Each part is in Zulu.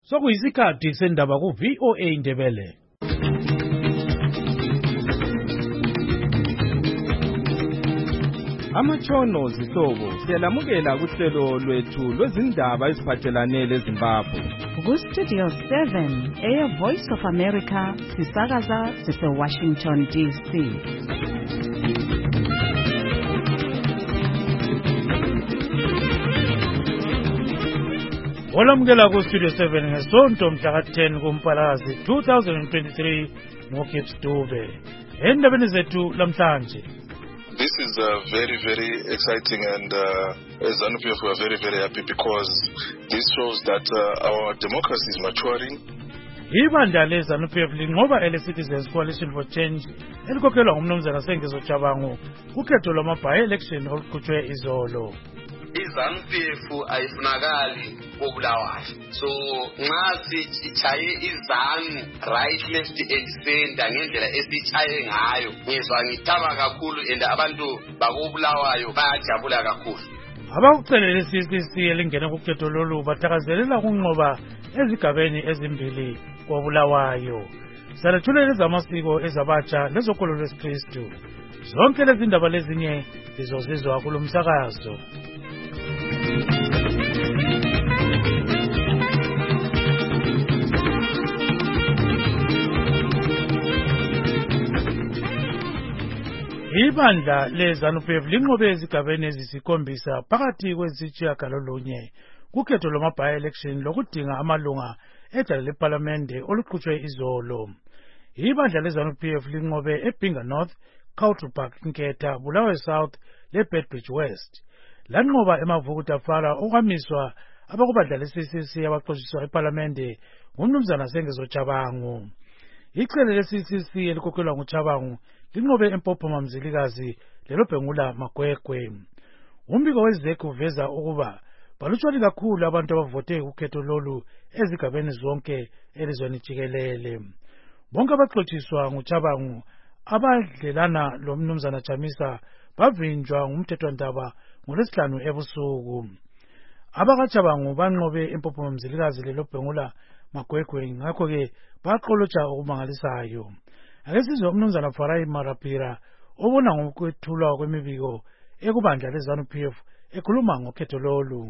Sokuyisikhathi sendaba ku VOA Ndebele. Amatshono zihlobo siyalamukela kuhlelo lwethu lwezindaba eziphathelane leZimbabwe. Ku Studio 7 Air Voice of America sisakaza sise Washington DC. Olamukela ku Studio 7 ngesonto mhla ka-10 kuMpalakazi 2023 ngoKips Dube. Endabeni zethu lamhlanje. This is very, very exciting, and as ZANU-PF we are very, very happy because this shows that our democracy is maturing. Ibandla leZANU-PF linqoba ele-Citizens Coalition for Change elikhokhelwa ngumnumzana Sengezo Tshabangu kukhetho lwama-by-election oluqhutshwe izolo. iZANU-PF ayifunakali koBulawayo, so nxa sichaye iZANU right left and center ngendlela esichaye ngayo ngizwa ngithaba kakhulu and abantu bakoBulawayo bayajabula kakhulu. Abakucelele CCC elingene kukhetho lolu bathakazelela kunqoba ezigabeni ezimbili koBulawayo. Salethulela ezamasiko ezabatsha lezokholo lwesikristu. Zonke lezi ndaba lezinye lizozizwa kulo msakazo. Ibandla leZANU-PF linqobe ezigabeni ezisikhombisa phakathi kwezitshiyagalolunye kukhetho lwama-by-election lokudinga amalunga edala lePhalamende oluqhutshwe izolo. Ibandla leZANU-PF linqobe eBinga North, Cultural Park Nketha, Bulawayo South leBedbridge West. Lanqoba eMavukutafara okwamiswa abakubandla le-CCC abaxoshiswa ePhalamende ngumnumzana Sengezo Tshabangu. Icele le-CCC elikhokhelwa nguTshabangu linqobe eMpophoma Mzilikazi leloBhengula Magwegwe. Umbiko weZEC uveza ukuba balutshwane kakhulu abantu abavote kukhetho lolu ezigabeni zonke elizweni jikelele. Bonke abaxotshiswa nguTshabangu abadlelana lomnumzana Chamisa bavinjwa ngumthethwandaba ngoLwesihlanu ebusuku. AbakaTshabangu banqobe eMpophoma Mzilikazi leloBhengula Magwegwe, ngakho-ke baqolotsha okumangalisayo. Ake sizwe umnumzana Farai Marapira obona ngokwethulwa kwemibiko ekubandla leZANU-PF ekhuluma ngokhetho lolu.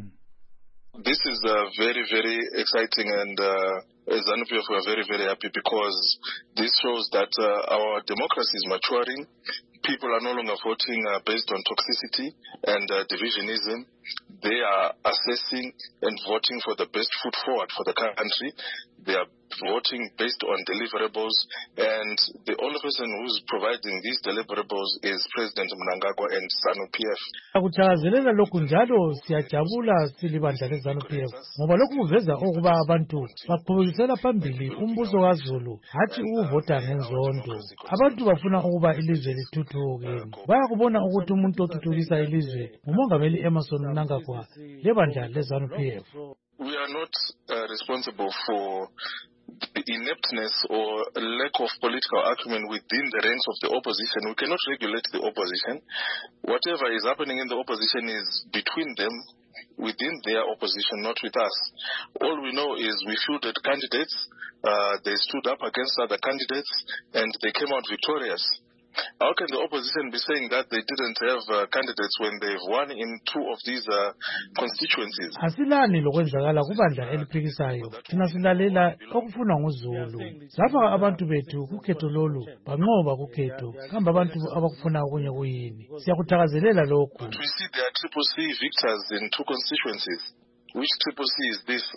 This is very, very exciting, and as ZANU-PF we are very, very happy because this shows that our democracy is maturing. People are no longer voting based on toxicity and divisionism. They are assessing and voting for the best foot forward for the country. They are voting based on deliverables, and the only person who's providing these deliverables is President Mnangagwa and ZANU-PF. Akuthakazelela lokhu njalo siyajabula silibandla leZANU-PF ngoba lokhu kuveza ukuba abantu baqhubekisela phambili umbuso kaZulu hathi ukuvota ngenzondo. Abantu bafuna ukuba ilizwe lithuthuke. Bayakubona ukuthi umuntu othuthukisa ilizwe nguMongameli Emmerson Mnangagwa lebandla leZANU-PF. We are not responsible for the ineptness or lack of political acumen within the ranks of the opposition. We cannot regulate the opposition. Whatever is happening in the opposition is between them, within their opposition, not with us. All we know is we fielded candidates, they stood up against other candidates, and they came out victorious. How can the opposition be saying that they didn't have candidates when they've won in two of these constituencies? Asilani lokwenzakala kubandla eliphikisayo. Thina silalela okufunwa nguZulu. Lapha abantu bethu kukhetho lolu banqoba kukhetho. Kambe abantu abakufuna okunye kuyini? Siyakuthakazelela lokhu. But we see there are Triple C victors in two constituencies. Which Triple C is this?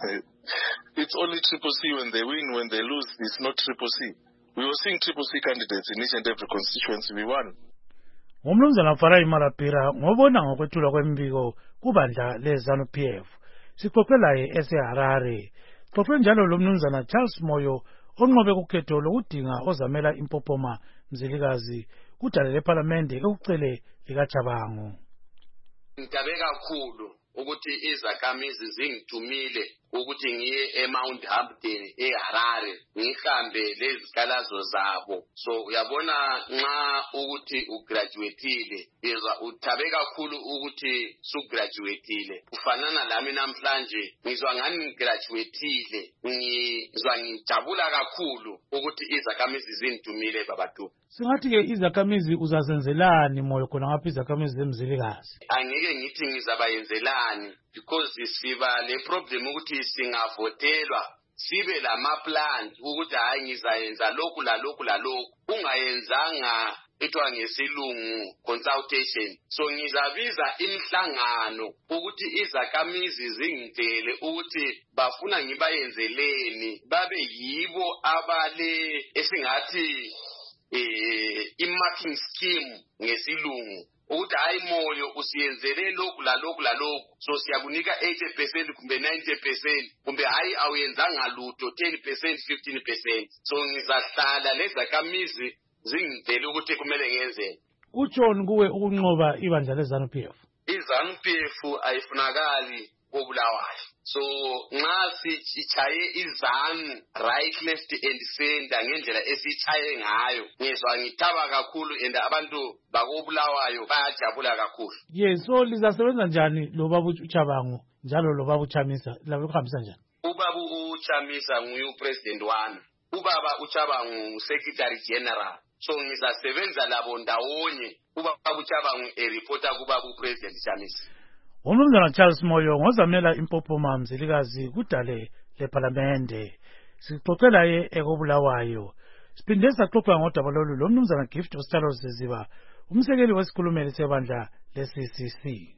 It's only Triple C when they win. When they lose, it's not Triple C. We were seeing Triple C candidates in each and every constituency we won. Umnumzana Farai Marapira ngobona ngokwethulwa kwemibiko kubandla leZANU-PF. Sixoxelaye eseHarare. Xoxe njalo lo mnumzana Charles Moyo onqobe kukhetho lokudinga ozamela iMpophoma Mzilikazi kudala lePhalamende ekucele likaTshabangu. Ngitabe kakhulu ukuthi izakhamizi zingithumile ukuthi ukuthi ngiye eMount Hampton eHarare ngihambe lezikhalazo zabo. So uyabona nxa ukuthi ugraduateile yezwa uthabe kakhulu ukuthi sugraduateile. Kufanana lami namhlanje ngizwa ngani ngigraduateile, ngizwa ngijabula kakhulu ukuthi izakhamizi zindumile babatu. Singathi ke izakhamizi uzazenzelani moyo khona ngapha izakhamizi zemzilikazi? Angeke ngithi ngizabayenzelani because siba le problem ukuthi singavotelwa sibe lama-plans ukuthi hayi ngizayenza lokhu lalokhu lalokhu, ungayenzanga ethiwa ngesilungu consultation. So ngizabiza imihlangano ukuthi izakhamizi zingitshele ukuthi bafuna ngibayenzeleni, babe yibo abale esingathi i-marking scheme ngesilungu, ukuthi hayi moyo usiyenzele lokhu lalokhu lalokhu, so siyakunika 80% kumbe 90% kumbe hayi awuyenzanga lutho 10% 15%. So ngizahlala lezakhamizi zingitshele ukuthi kumele ngenzeni. Kutshoni kuwe ukunqoba ibandla leZANU-PF? iZANU-PF ayifunakali koBulawayo. So nxa sichaye iZANU right left and center ngendlela esichaye ngayo, ngizwa ngithaba kakhulu and abantu bakoBulawayo bayajabula kakhulu. Yes, so lizasebenza njani lo baba uChabangu njalo lo baba uChamisa, labo kuhambisa njani? Ubaba uChamisa nguye upresident wami, ubaba uChabangu secretary general. So ngizasebenza labo ndawonye, ubaba uChabangu ereporta kubaba upresident Chamisa. Umnumzana Charles Moyo ngozamela impophoma mzilikazi kudale leParlamente. Sixoxela ye ekoBulawayo. Siphinde saxoxa ngodaba lolu lo mnumzana Gift Ostalo Siziba, umsekeli wesikhulumeli sebandla leCCC.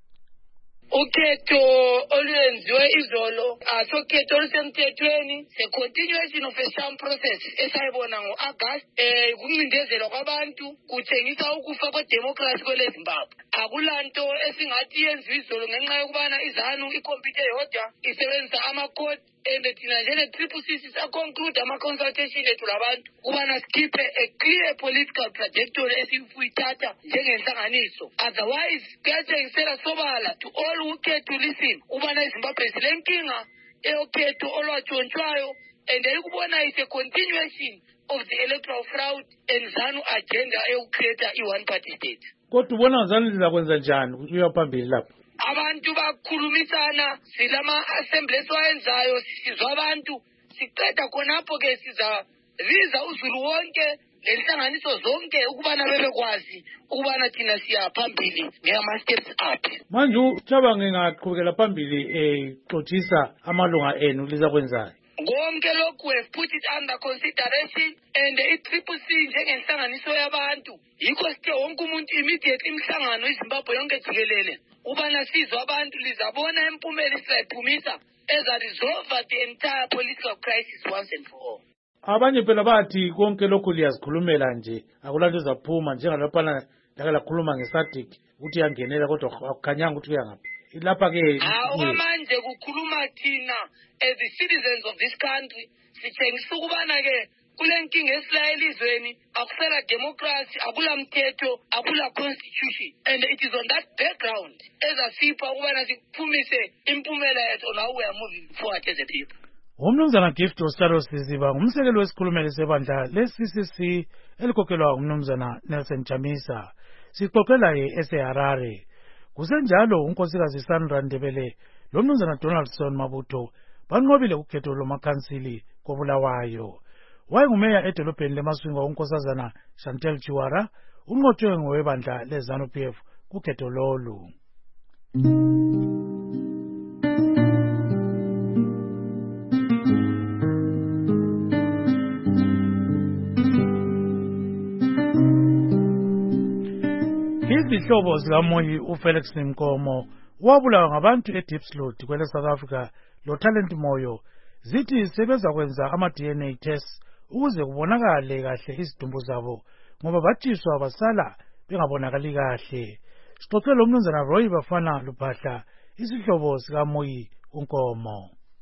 Ukhetho olwenziwe izolo asokhetho olusemthethweni, the continuation of a sham process esayibona ngo-August, kuncindezelwa kwabantu kuthengisa ukufa kwedemocracy kweleZimbabwe. Akulanto esingathi yenziwe izolo ngenxa yokubana iZANU ikhompyutha yodwa isebenzisa amakhodi thina njenge-CCC saconclude ama-consultation ethu labantu ukubana sikhiphe a clear political trajectory esiyithatha njengenhlanganiso. Otherwise kuyatshengisela sobala to all who care to listen ukubana iZimbabwe silenkinga eyokhetho olwatshontshwayo, and eyikubona is a continuation of the electoral fraud and ZANU agenda eyokukreata i-one party state. Kodwa ubona ZANU lizakwenza njani ukuya phambili lapho? Abantu bakhulumisana, silama assemblies wayenzayo, sizwa abantu, siqeda khonapho ke sizabiza uzulu wonke lenhlanganiso zonke ukubana bebekwazi ukubana thina siya phambili ngama steps up. Manje uChabangu ngaqhubekela phambili xothisa amalunga enu lizakwenzani? Konke lokhu we put it under consideration, and i-CCC njengenhlanganiso yabantu yikho sithe wonke umuntu immediately imhlangano iZimbabwe yonke jikelele ubana sizwe abantu lizabona impumela esizayiphumisa eza-resolve the entire political crisis once and for all. Abanye phela bathi konke lokhu liyazikhulumela nje, akulanto ezaphuma njengalaphana lake lakhuluma ngeSADC ukuthi yangenela kodwa akukhanyanga ukuthi kuyangaphi. Lapha ke manje kukhuluma thina as the citizens of this country, sitshengisa ukubana ke kulenkinga esilayo elizweni, akusela democracy, akula mthetho, akula constitution, and it is on that background ezasipha ukubana siphumise impumela yethu on how we are moving forward as a people. Umnumzana Gift Ostalo Siziba ngumsekeli wesikhulumeli sebandla leCCC elikhokelwa umnumzana Nelson Chamisa. Sixoxela eSeharare. Kusenjalo unkosikazi Sandra Ndebele lo mnumzana Donaldson Mabutho banqobile ukhetho lomakhansili koBulawayo. Wayengumeya edolobheni leMaswinga unkosazana Chantel Chiwara unqotshwe ngowebandla leZANU-PF kukhetho lolu. Izihlobo zikaMoyi uFelix Nkomo wabulawa ngabantu eDeepsloot kwele South Africa lo Talent Moyo zithi sebeza kwenza ama-DNA tests ukuze kubonakale kahle izidumbu zabo ngoba bathiswa basala bengabonakali kahle. Sixoxele umnumzana Roy Bafana Luphahla isihlobo sikaMoyi uNkomo.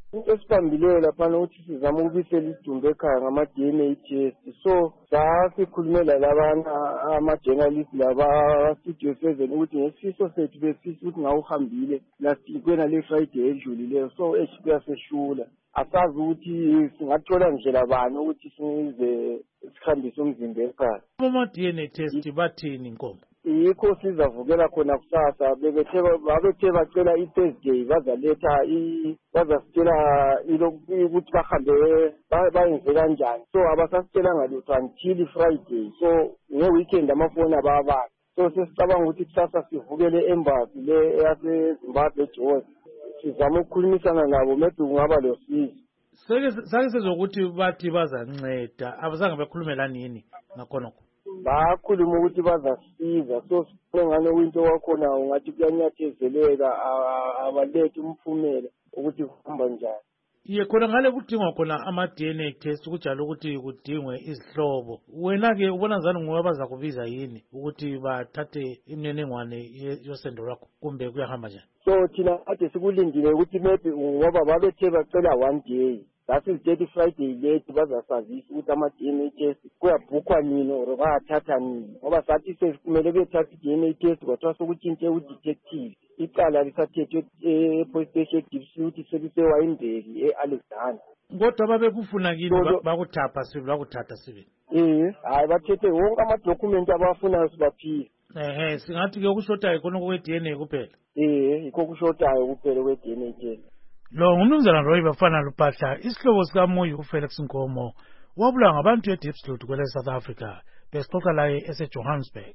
into esibambileyo laphana ukuthi sizama ukubisela isidumbu ekhaya ngama-DNA test. So sasikhulumela labana ama-journalist laba-studio 7 ukuthi ngesifiso sethu besifisa ukuthi ngawuhambile last kwena le Friday edlulileyo. So kuyaseshula, asazi ukuthi singathola ndlela bani ukuthi size sikhambise umzimba ekhaya. Ama-DNA test bathini inkomo? Yikho sizavukela khona kusasa, babethe bacela i-Thursday bazasitshela ukuthi bahambe bayenze kanjani. So abasasitshelanga lutho until Friday. So nge-weekend amafoni ababala. So sesicabanga ukuthi kusasa sivukele embassy le yaseZimbabwe Jozi, sizama ukukhulumisana nabo, maybe kungaba losizo. Sake sezokuthi bathi bazanceda, abazange bakhulumela nini ngakhonokho? Bakhuluma ukuthi bazasiza. So singane winto wakhona ungathi kuyanyathezeleka, abalethe umphumela ukuthi kuhamba njani. Ye khona ngale kudingwa khona ama-DNA test kujalo ukuthi kudingwe izihlobo. Wena-ke ubona zani nguwe abazakubiza yini ukuthi bathathe imininingwane yosendo lwakho kumbe kuyahamba njani? So thina kade sikulindile ukuthi maybe ngoba babethe bacela 1 day. That is 30 Friday late bazasazisa ukuthi ama-DNA test kuyabhukhwa nini or bayathatha nini. Ngoba sathi sekumele bethathe i-DNA test kwathiwa sokutshintshe udetective. Icala lisathethwe e-police station dispute selise-Wayindeki e-Alexander. Kodwa babekufuna kini bakuthatha sibe? Hayi bathethe wonke amadokhumenti abafunayo sibaphile. Singathi-ke okushotayo khona kwe-DNA kuphela? Yikho kushotayo kuphela kwe-DNA test. Lo ngumnumzana Roy Bafana Lupahla, isihlobo sikaMoyo uFelix Nkomo, wabulawa ngabantu eDiepsloot kwele South Africa, besixoxa laye eseJohannesburg.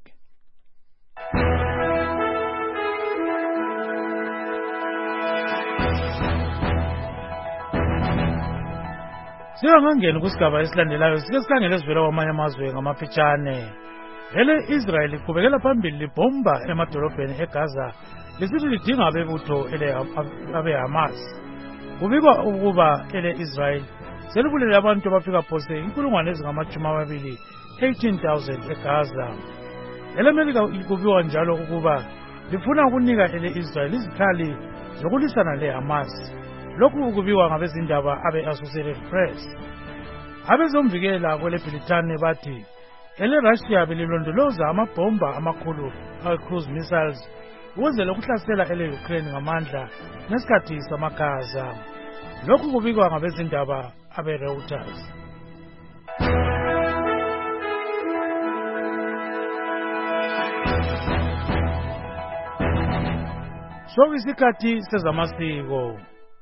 Siyangangena kusigaba esilandelayo, sike sikhangele esivela kwamanye amazwe ngamafitshane. Vele Israel iqhubekela phambili libhomba emadolobheni eGaza, lisithi lidinga abebutho abe-Hamas. Kubikwa ukuba ele-Israel selibulele abantu abafika phose 18,000 eGaza. Ele-Amerika kubikwa njalo ukuba lifuna ukunika ele-Israel izikhali zokulisana le-Hamas. Lokhu kubikwa ngabezindaba abe-Associated Press. Abezomvikela kwele-Britane bathi ele-Russia belilondoloza amabhomba amakhulu cruise missiles ukwenzela ukuhlasela ele-Ukraine ngamandla ngesikhathi samagaza. Lokhu kubikwa ngabezindaba abe-Reuters. So isikhathi sezamasiko.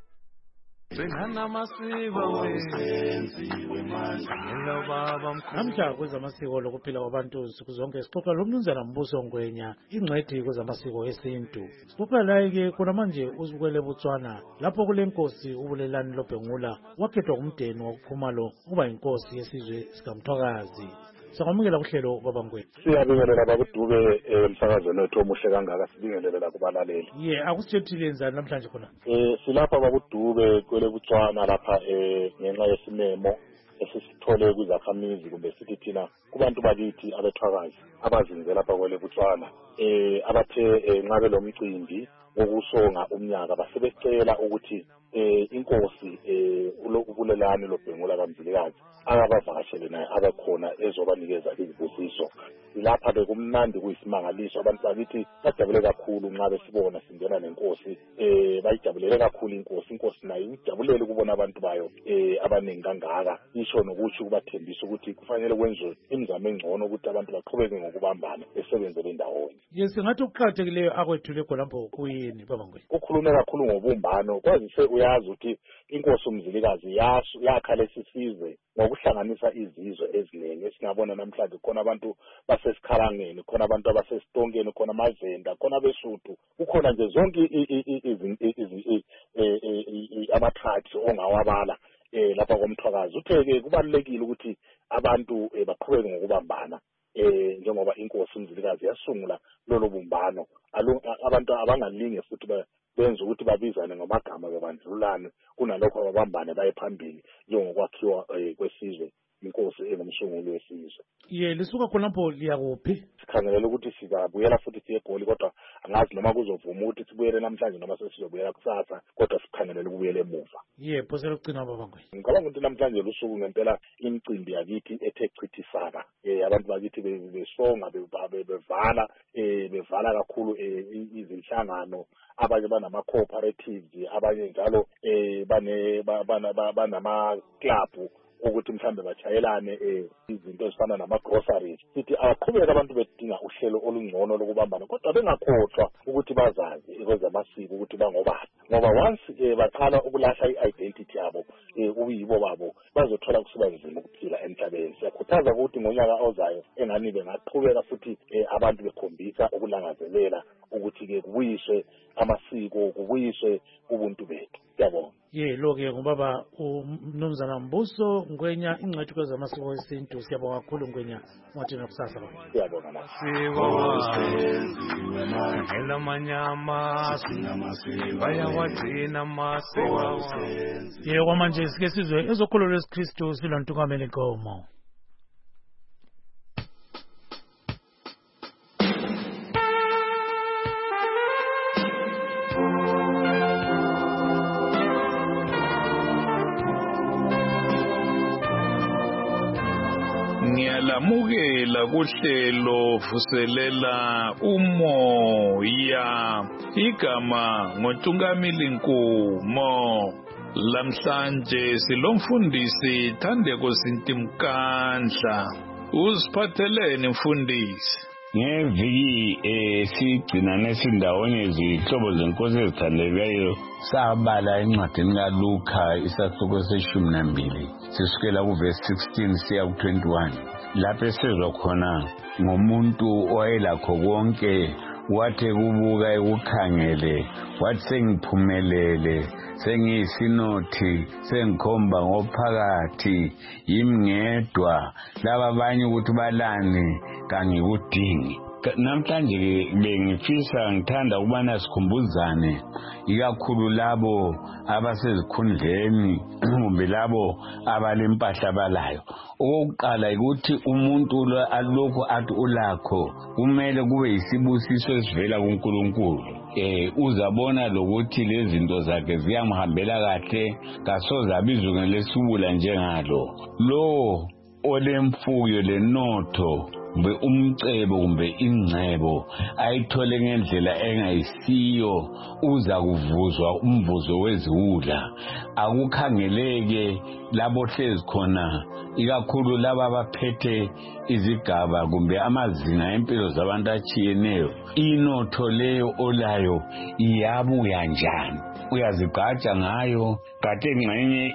Namhla kwezamasiko lokuphila kwabantu nsuku zonke sixoxa lomnumzana Mbuso Ngwenya, ingcwethi kwezamasiko esintu. Sixoxa laye-ke khona manje uzikwele eBotswana lapho kulenkosi uBulelani Lobhengula wakhethwa ngumdeni wakuPhumalo ukuba inkosi yesizwe sikaMthwakazi. Sakwamukela kuhlelo baba Ngwenya. Siyabingelela babudube emsakazweni wethu omuhle kangaka, sibingelela kubalaleli. Akusithethile enzani namhlanje khona? Silapha babudube kwele Botswana lapha ngenxa yesimemo esisithole kwizakhamizi kumbe sithi thina kubantu bakithi abethwakazi abazinze lapha kwele Botswana abathe nxa belomcimbi wokusonga umnyaka basebecela ukuthi inkosi uBulelani Lobhengula kaMzilikazi akabavakashele naye abekhona ezobanikeza izibusiso. Lapha bekumnandi kuyisimangaliso, abantu bakithi bajabule kakhulu nxa besibona singena nenkosi, bayijabulele kakhulu inkosi nayo ijabulela ukubona abantu bayo abaningi kangaka, isho nokuthi kubathembisa ukuthi kufanele kwenziwe imizamo engcono ukuthi abantu baqhubeke ngokubambana besebenzele ndawonye. Singathi ukuqakathekileyo akwethule khonapho kuyini baba Ngwenya? Ukhulume kakhulu ngobumbano, kwazise uyazi ukuthi inkosi uMzilikazi yakha lesisizwe ngokuhlanganisa izizwe eziningi esingabona namhlanje. Khona abantu basesikhalangeni, khona abantu abasesitonkeni, khona amazenda, khona abesuthu, kukhona nje zonke ama-tribes ongawabala lapha koMthwakazi. Uthe-ke kubalulekile ukuthi abantu baqhubeke ngokubambana njengoba inkosi uMzilikazi yasungula lolo bumbano. Abantu abangalinge futhi benza ukuthi babizane ngamagama bebandlulane, kunalokho ababambane baye phambili njengokwakhiwa kwesizwe inkosi engumsunguli wesizwe. Lisuka khonapho liyakuphi? Sikhangelela ukuthi sizabuyela futhi siye eGoli, kodwa angazi noma kuzovuma ukuthi sibuyele namhlanje noma sesizobuyela kusasa, kodwa sikhangelela ukubuyela emuva. Phosela ukugcina babangwe. Ngicabanga ukuthi namhlanje lusuku ngempela imicimbi yakithi ethe chithisana. Abantu bakithi besonga bevala kakhulu izinhlangano, abanye banama cooperatives, abanye njalo banama club ukuthi mhlambe bachayelane izinto ezifana nama-groceries. Sithi aqhubeka abantu bedinga uhlelo olungcono lokubambana, kodwa bengakhohlwa ukuthi bazazi kwezamasiko ukuthi bangobani, ngoba once baqala ukulahla i-identity yabo ubuyibo babo bazothola kusiba nzima ukuphila emhlabeni. Siyakhuthaza ukuthi ngonyaka ozayo engani bengaqhubeka futhi abantu bekhombisa ukulangazelela ukuthi-ke kubuyiswe amasiko, kubuyiswe ubuntu bethu. Siyabonga. Lo-ke ngubaba uMnumzana Mbuso Ngwenya, ingcweti kwezamasiko esintu. Siyabonga kakhulu Ngwenya, ungathina kusasa. Siyabonga nawe. Kwamanje sike sizwe ezokholo lwesikristu silontukamela inkomo. Ngiyalamukela kuhlelo vuselela umoya, igama ngoTungameli Nkumo. Lamhlanje silomfundisi Thandeko Sintimkandla. Uziphatheleni mfundisi? Ngeviki sigcina nesindawonye izihlobo zenkosi ezithandekayo sabala encwadini kaLuka isahluko se12 sisukela kuverse 16 siya ku21, lapho esizwa khona ngomuntu owayelakho konke, wathi kubuka ekukhangele wathi sengiphumelele, sengiyisinothi, sengikhomba ngophakathi, yimngedwa, laba abanye ukuthi balani kangikudingi. Namhlanje bengifisa ngithanda ukubana sikhumbuzane ikakhulu labo abasezikhundleni kumbe labo abalempahla abalayo. Okokuqala ukuthi umuntu alokho athi ulakho kumele kube yisibusiso esivela kuNkulunkulu. Uzabona lokuthi lezi zinto zakhe ziyamhambela kahle, kasoze abizwe ngelesibula njengalo. Lo olemfuyo lenotho kumbe umcebo kumbe ingcebo ayithole ngendlela engayisiyo uza kuvuzwa umvuzo weziwula. Akukhangeleke labo hlezi khona, ikakhulu laba abaphethe izigaba kumbe amazinga empilo zabantu atshiyeneyo, inotho leyo olayo iyabuya njani, uyazigqaja ngayo kade ngxenye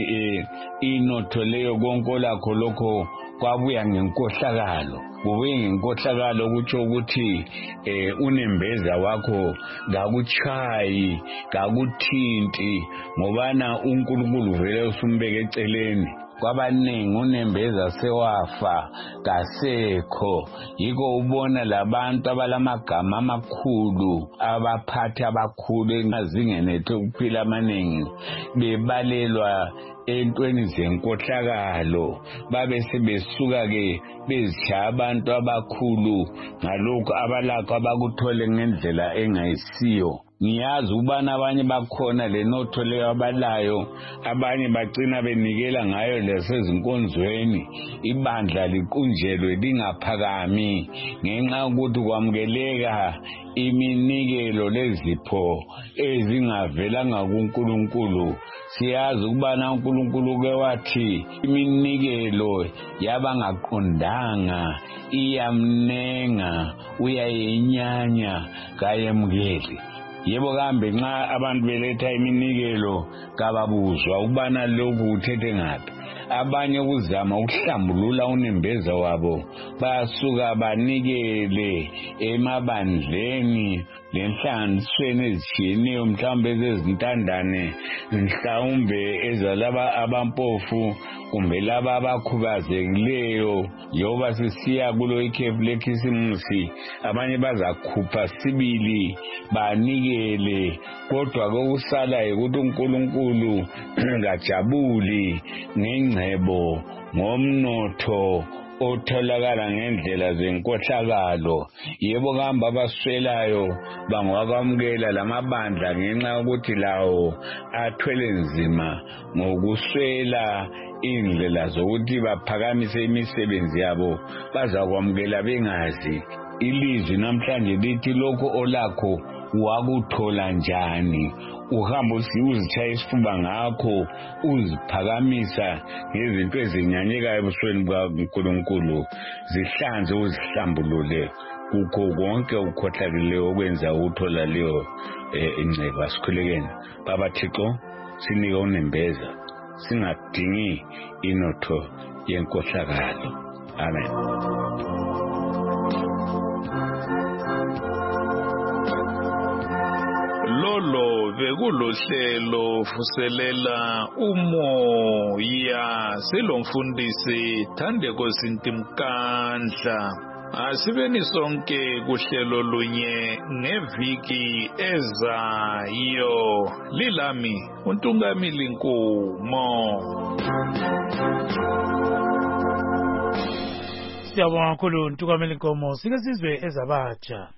inotho leyo konke olakho lokho kwabuya ngenkohlakalo. Kubuye ngenkohlakalo kutsho ukuthi unembeza wakho kakutshayi, kakuthinti, ngobana uNkulunkulu vele usumbeke eceleni. Kwabaningi unembeza sewafa, kasekho. Yiko ubona labantu abalamagama amakhulu, abaphathi abakhulu engazingene ethu ukuphila amaningi, bebalelwa entweni zenkohlakalo, babe sebesuka-ke bezishaya abantu abakhulu ngalokhu abalakho abakuthole ngendlela engayisiyo. Ngiyazi ukubana abanye bakhona lenotho leyo abalayo, abanye bagcina benikela ngayo lesezinkonzweni, ibandla liqunjelwe lingaphakami ngenxa yokuthi kwamukeleka iminikelo lezipho ezingavelanga kuNkulunkulu. Siyazi ukubana uNkulunkulu ke wathi iminikelo yabangaqondanga iyamnenga, uyayinyanya, kayemukeli. Yebo kambe nxa abantu beletha iminikelo kababuzwa ukubana lokhu uthethe ngaphi. Abanye kuzama ukuhlambulula unembeza wabo, basuka banikele emabandleni lenhlanganisweni ezitshiyeneyo mhlawumbe ezezintandane mhlawumbe ezalaba abampofu kumbe laba abakhubazekileyo yoba sisiya kulo ikhefu lekhisimusi abanye bazakhupha sibili banikele kodwa kokusala ukuthi uNkulunkulu ngajabuli ngengcebo ngomnotho otholakala ngendlela zenkohlakalo. Yebo kamba abaswelayo bangakwamukela lamabandla ngenxa yokuthi lawo athwele nzima ngokuswela indlela zokuthi baphakamise imisebenzi yabo bazakwamukela bengazi. Ilizwi namhlanje lithi lokho olakho wakuthola njani, uhamba uzitshaya isifuba ngakho uziphakamisa ngezinto ezinyanyekayo ebusweni bukaNkulunkulu zihlanze uzihlambulule kukho konke ukukhohlakileyo okwenza ukuthola leyo ingcebo. Asikhulekeni Baba Thixo, sinike unembeza singadingi inotho yenkohlakalo. Amen. Lolo bekulohlelo vuselela umoya selomfundisi Thandeko Sintimkandla. Asibeni sonke kuhlelo lunye ngeviki ezayo. Lilami uNtungamili Nkumo. Siyabonga kakhulu uNtungamili Nkumo. Sike sizwe ezabatsha.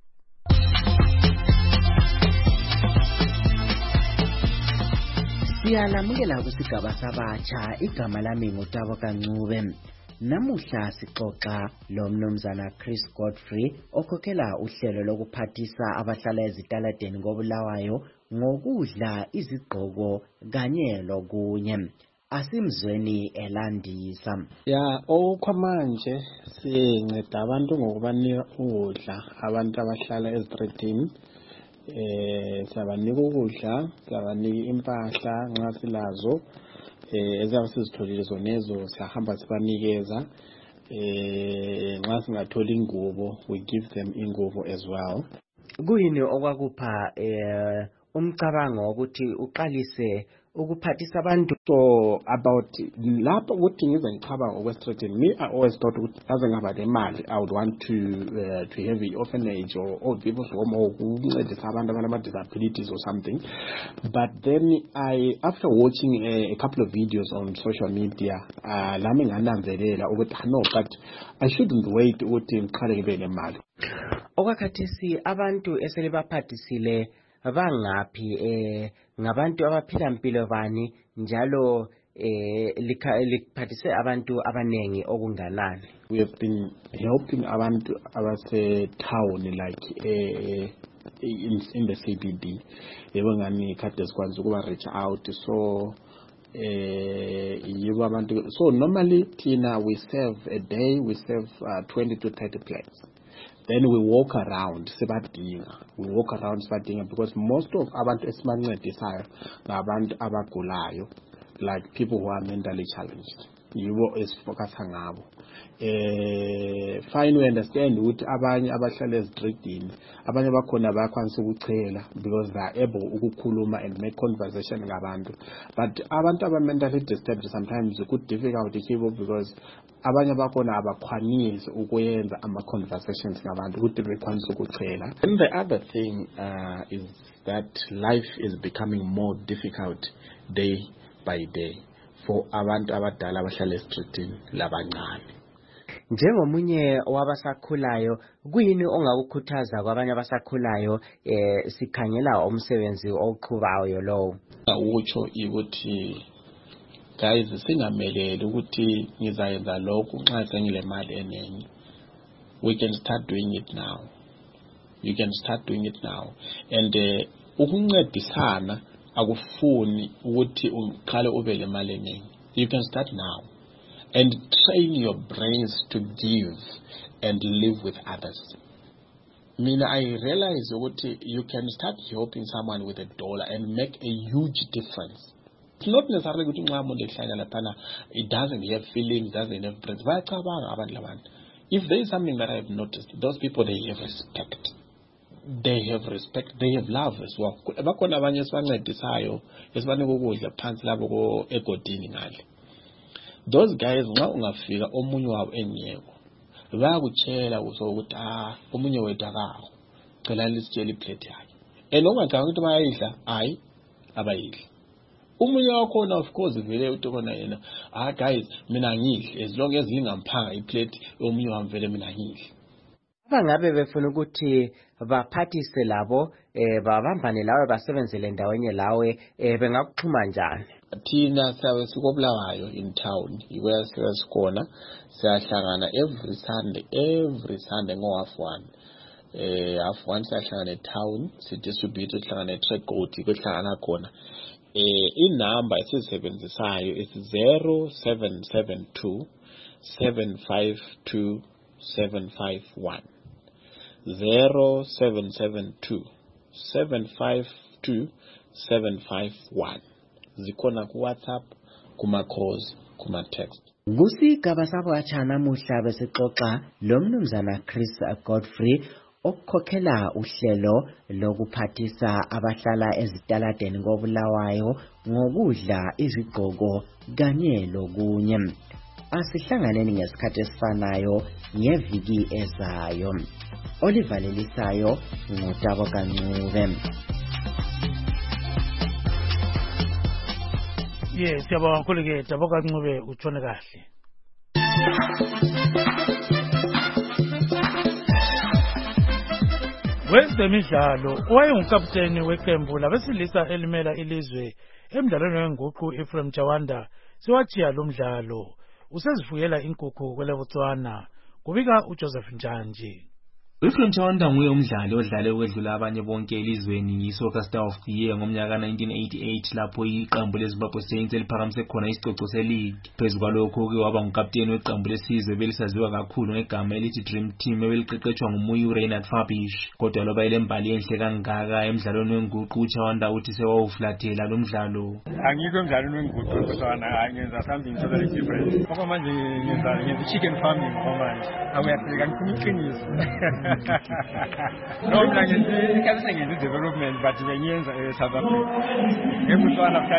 Siyalamukela kusigaba sabatsha. Igama lami nguTabo Kancube. Namuhla sixoxa lo mnumzana Chris Godfrey okhokhela uhlelo lokuphathisa abahlala ezitaladeni koBulawayo ngokudla izigqoko kanye lokunye. Asimzweni elandisa. Okwamanje sinceda abantu ngokubanika ukudla abantu abahlala ezitretini. Siyabanika ukudla, siyabanika impahla nxa silazo. Ezabe sizitholile zonezo siyahamba sibanikeza. Nxa singathola ingubo, we give them ingubo as well. Kuyini okwakupha umcabango wokuthi uqalise ukuphathisa abantu? So about lapho ukuthi ngize ngicabanga okwestretini, me I always thought ukuthi aze ngaba nemali I would want to have an orphanage or old people's home or ukuncedisa abantu abana disabilities or something. But then after watching a couple of videos on social media, lami ngananzelela ukuthi no, but I shouldn't wait ukuthi ngiqale ngibe nemali. Okwakhathesi abantu eselibaphathisile bangaphi ngabantu abaphila impilo bani njalo likuphathise abantu abanengi okunganani? We have been helping abantu abase town like in the CBD. Yebo ngani kade sikwazi ukuba reach out, so yibo abantu. So normally tina we serve a day, we serve 20 to 30 plates. Then we walk around sibadinga because most of abantu esibancedisayo ngabantu abagulayo, like people who are mentally challenged. Yibo esifocus ngabo. Fine, we understand ukuthi abanye abahlala ezitreetini abanye bakhona bayakwanisa ukuchela because they are able ukukhuluma and make conversation ngabantu, but abantu aba mentally disturbed sometimes it's difficult kibo because abanye bakhona abakhwanisi ukuyenza ama conversations ngabantu ukuthi bekwanisa ukuchela. And the other thing is that life is becoming more difficult day by day for abantu abadala abahlala ezitreetini labancane. Njengomunye wabasakhulayo, kuyini ongakukhuthaza kwabanye abasakhulayo sikhangela umsebenzi oqhubayo lo? Utsho ukuthi guys singameleli ukuthi ngizayenza lokho nxa sengile mali enengi. We can start doing it now. You can start doing it now. And ukuncedisana akufuni ukuthi uqale ube le mali enengi. You can start now and train your brains to give and live with others. I realize that you can start helping someone with $1 and make a huge difference. It's not necessarily that it doesn't have feelings, doesn't have brains. If there is something that I have noticed, those people, they have respect. they have respect, they have love as well. Bakhona abanye esibancedisayo esibanika ukudla phansi lapho egodini ngale. Those guys nxa ungafika omunye wabo engiyeko bayakutshela ukuthi omunye wethu akaho cela lisitshela iplate yakhe. Ungacanga ukuthi bayayidla hayi abayidli. Umunye wakhona of course vele uthi khona yena guys mina ngidli as long as ingamphanga iplate omunye wami vele mina ngidli. Abangabe befuna ukuthi baphathise labo babambane lawe basebenzele ndawenye lawe bengakuxhuma njani? Thina siyabe sikobulawayo in town iwela sikhona siyahlangana every Sunday ngo-1:30 1:30 siyahlangana e-town sidistribute sihlangana e-track road kuhlangana khona inumber esizisebenzisayo is 0772 752 751 0772 752 751. Zikhona ku WhatsApp, kuma calls, kuma text. Kusigaba sabatsha namuhla besixoxa lo mnumzana Chris Godfrey okukhokhela uhlelo lokuphathisa abahlala ezitaladeni koBulawayo ngokudla izigqoko kanye lokunye. Asihlanganeni ngesikhathi esifanayo ngeviki ezayo. Olivalelisayo ngutabo kancube. Yes, siyabonga kakhulu ke Tabo Kancube utshone kahle. Wezemidlalo owayengukapteni weqembu labesilisa elimela ilizwe emdlalweni wenguqu Ephraim Chawanda siwatshiya lo mdlalo usezifuyela inkukhu kweleBotswana kubika uJoseph Njanji. Ephraim Chawanda nguye umdlali odlale ukwedlula abanye bonke elizweni yiSoccer Star of the Year ngomnyaka 1988 lapho iqembu leZimbabwe Saints eliphakamise khona isicoco se-league. Phezu kwalokho ke waba ngukapteni weqembu lesizwe belisaziwa kakhulu ngegama elithi Dream Team ebeliqeqetshwa nguMuyi Reinhard Fabish. Kodwa loba ilembali enhle kangaka emdlalweni wenguqu uChawanda uthi sewawuflathela lo mdlalo. Angikho emdlalweni wenguqu kodwa ngenza something totally different. Ngoba manje ngenza chicken farming ngoba awuyafika ngikuqiniso. No, I'm development, but when you in South Africa, every one of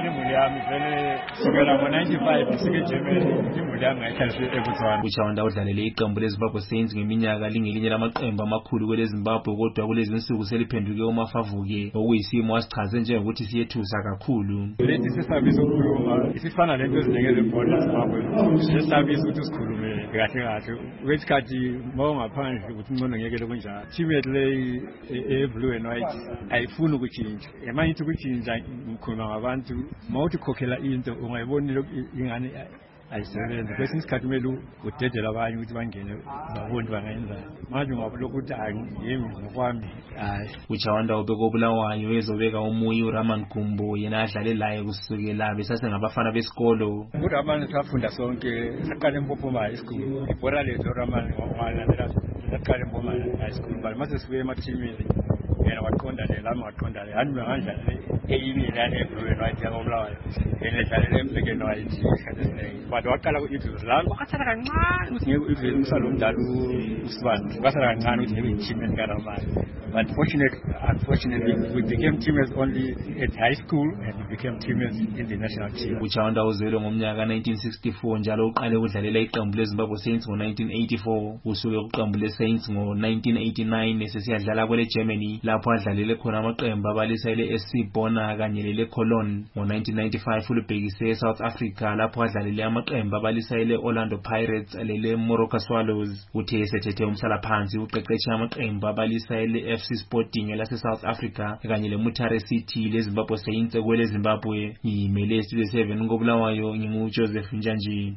Chawanda udlalele iqembu leZimbabwe Saints ngeminyaka lingelinye lamaqembu amakhulu kweleZimbabwe kodwa kulezi insuku seliphenduke umafavuke okuyisimo asichaze njengokuthi siyethusa kakhulu. Lesi sisabisa ukukhuluma isifana lento ezinengeze ebhola eZimbabwe sisabisa ukuthi sikhulume kahle kahle wesikhathi mawungaphandle ukuthi ngcono ngeke lokunjalo team yethu le eblue and white ayifuni ukutshintsha manje ithi ukutshintsha ngikhuluma ngabantu mawuthi khokhela into ungayiboni ingane ayisebenzi kwesinye isikhathi kumele udedele abanye ukuthi bangene babone bangayenza manje ungabulokhu ukuthi yimi ngokwami hayi. uChawanda obekobulawayo ezobeka uMuyi Raman Gumbo yena adlale laye kusukela besasengabafana besikolo. uRaman safunda sonke saqala eMpophoma esikolo ibhola lethu Raman walandela saqala eMpophoma high school but mase sibuye emathimini yena waqonda lami waqonda hani ngandlale eyini lana eblue and white yakobulawayo yena edlalela eMbekeni White but waqala ku-Eagles lami wakhathala kancane ukuthi ngeke u-Eagles umsalo umdala uSibani wakhathala kancane ukuthi ngeke i-team kaRaman but unfortunately we became teammates only at high school and we became teammates in the national team. uChawanda uzelwe ngomnyaka 1964 njalo uqale ukudlalela iqembu leZimbabwe Saints ngo-1984 usuke kuqembu leSaints ngo-1989 esesiyadlala kwele Germany lapho adlalele khona amaqembu abalisa ile-SC Bona kanye lele-Cologne. Ngo-1995 ulubhekise eSouth Africa lapho adlalele amaqembu abalisa ile-Orlando Pirates lele-Moroka Swallows. Uthe esethethe umhlalaphansi uqeqeshe amaqembu abalisa ile-FC Sporting elase-South Africa kanye le-Mutare City leZimbabwe Saints kwele Zimbabwe. Yimele Studio 7 ngobulawayo nginguJoseph Njanji.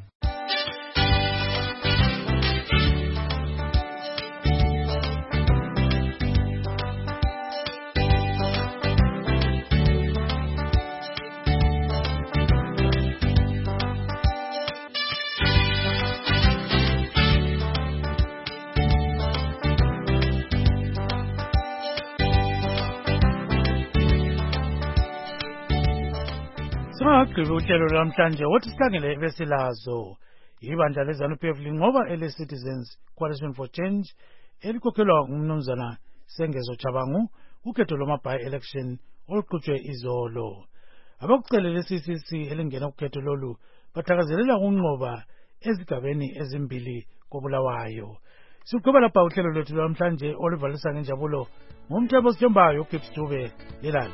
Singagqiba uhlelo lwamhlanje wothi sikhangele besilazo ibandla leZANU-PF linqoba ele-Citizens Coalition for Change elikhokhelwa ngumnumzana Sengezo Chabangu ukhetho lwama-by-election oluqhutshwe izolo. Abakucelela CCC elingena ukhetho lolu bathakazelela ukunqoba ezigabeni ezimbili koBulawayo. Siqhubeka lapha uhlelo lwethu lwamhlanje oluvalisa ngenjabulo ngomthembo Sithembayo uGibbs Dube lelale.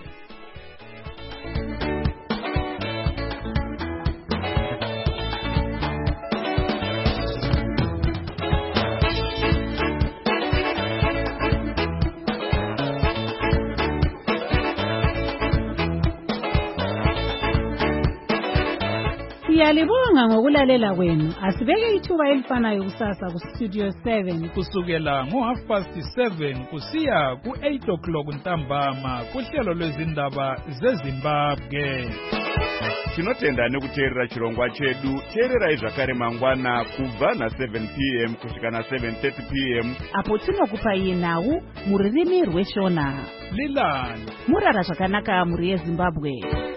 Siyalibonga ngokulalela kwenu. Asibeke ithuba elifanayo kusasa ku Studio 7 kusukela ngo7:30 kusiya ku8 ntambama kuhlelo lwezindaba zeZimbabwe. Tinotenda nekuteerera chirongwa chedu. Teererai zvakare mangwana kubva na7 p.m. kusvika na7:30 p.m. apo tinokupa iye nhau mururimi rweShona. Lilani Murara zvakanaka muri yeZimbabwe.